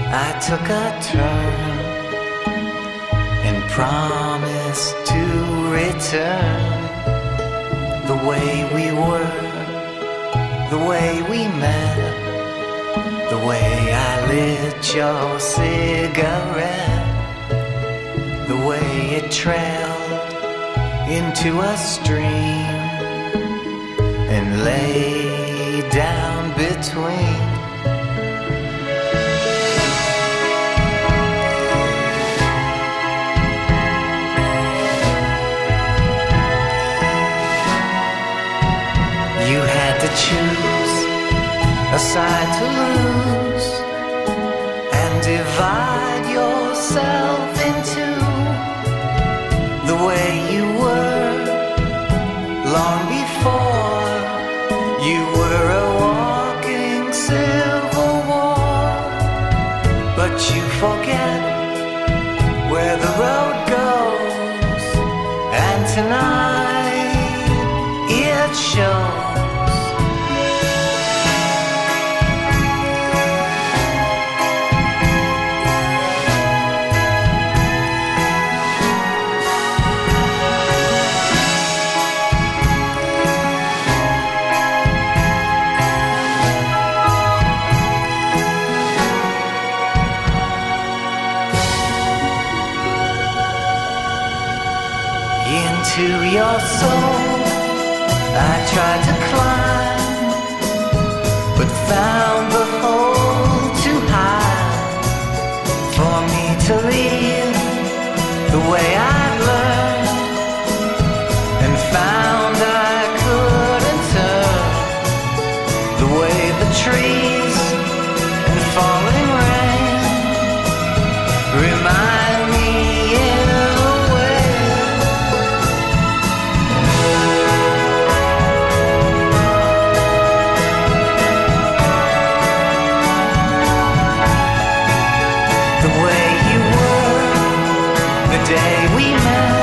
I took a turn and promised to return the way we were, the way we met, the way I lit your cigarette, the way it trailed into a stream and lay down between. You had to choose a side to lose and divide yourself into the way you were long before. You were a walking civil war, but you forget where the road goes, and tonight it shows. Into your soul I tried to climb, but found the hole too high for me to leave the way I'd learned, and found I couldn't turn the way the trees and falling rain remind me in a way. The way you were the day we met.